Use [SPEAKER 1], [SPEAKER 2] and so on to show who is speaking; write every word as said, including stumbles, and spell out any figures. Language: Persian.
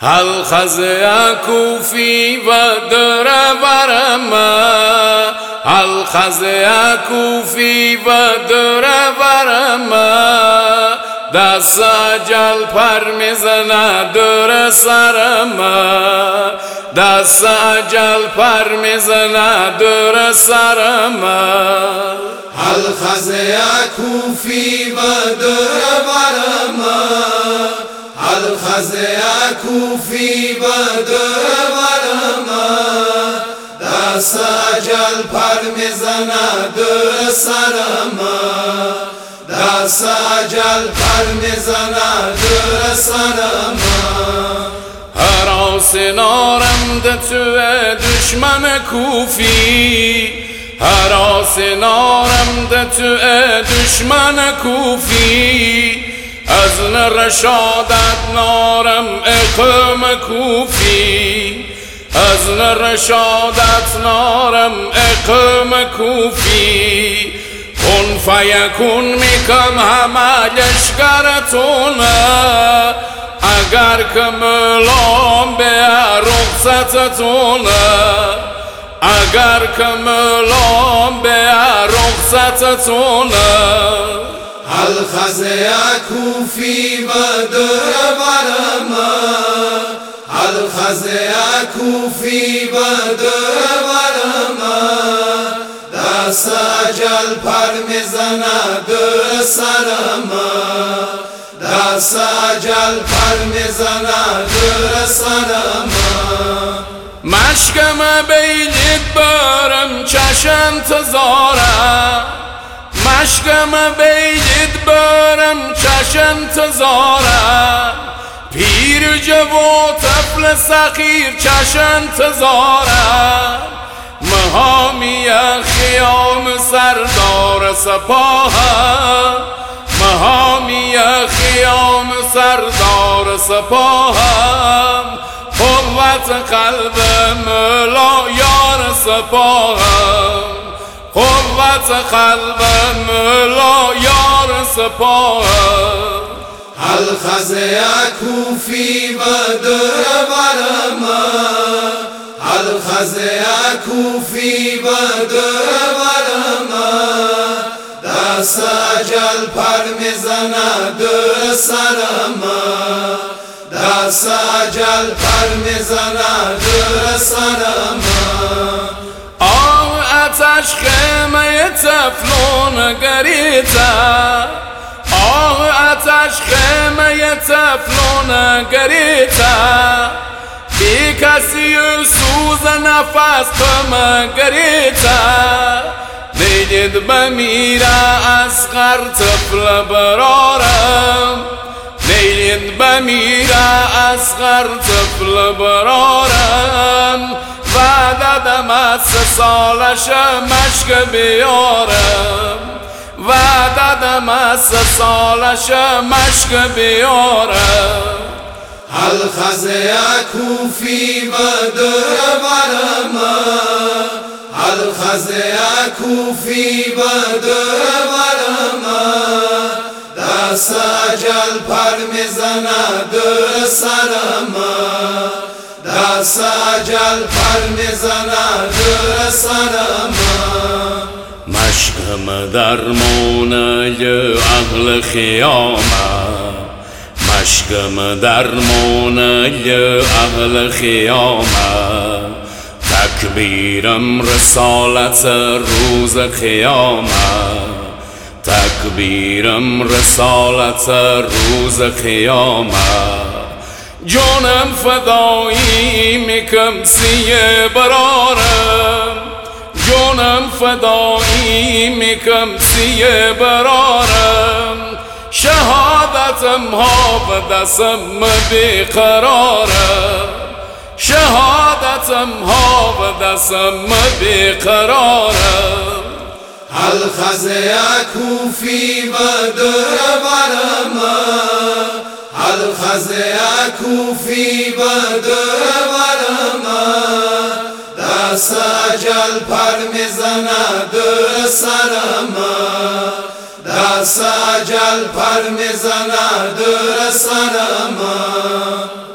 [SPEAKER 1] هل خزه کوفی و در برم هل خزه کوفی و در برم دست اجل پر میزنه در سرم دست اجل پر میزنه در سرم
[SPEAKER 2] هل خزه کوفی و در برم هل خزه کوفی و در برم دست اجل پر میزنه در سرم دست اجل پر میزنه در سرم
[SPEAKER 1] هراس نارم ده تو دشمن کوفی هراس نارم ده تو دشمن کوفی از نرشادت نارم اقم کوفی از نرشادت نارم اقم کوفی کن فیکون میکم همه لشکرتونه اگر که ملام به رخصتتونه اگر که ملام به رخصتتونه
[SPEAKER 2] هل خزه کوفی و در برم هل خزه کوفی و در برم دست اجل پر میزنه در سرم دست اجل پر میزنه در سرم
[SPEAKER 1] مشکم بیلید برم چش انتظارم مشکم بیلید برم چش انتظارم پیر جو طفل سخیر چش انتظارم مهامی خیام سردار سپاهم مهامی خیام سردار سپاهم قوت قلب مولا یار سپاهم قوت قلب مولا یار سپاهم
[SPEAKER 2] هل خزه کوفی و در برم هل خزه کوفی و در برم دست اجل پر میزنه در سرم دست اجل پر میزنه در سرم
[SPEAKER 1] آه اتش خیمه تفلون گریتا آه اتش خیمه تفلون گریتا بی کسی سوز نفس کم گریتا دیدید بمیره اصغر طفل برارم دیدید بمیره اصغر طفل برارم و دادم از سه سالش مشک بیارم و دادم از سه سالش مشک بیارم
[SPEAKER 2] هل خزه کوفی و در برم هل خزه کوفی و در برم دست اجل پر میزنه در سرم دست اجل پر میزنه در سرم
[SPEAKER 1] مشکم درمانه اهل خیامه مشکم درمانه اهل خیامه تکبیرم رسالت روز قیامت تکبیرم رسالت روز قیامت جانم فدایی میکم سیه برارم جانم فدایی میکم سیه برارم شهادتم ها و دستم بیقرارم شهادتم ها و دستم بیقرارم
[SPEAKER 2] هل خزه کوفی و در برم هل خزه کوفی و در برم دست اجل پر میزنه در سرم دست اجل پر میزنه در سرم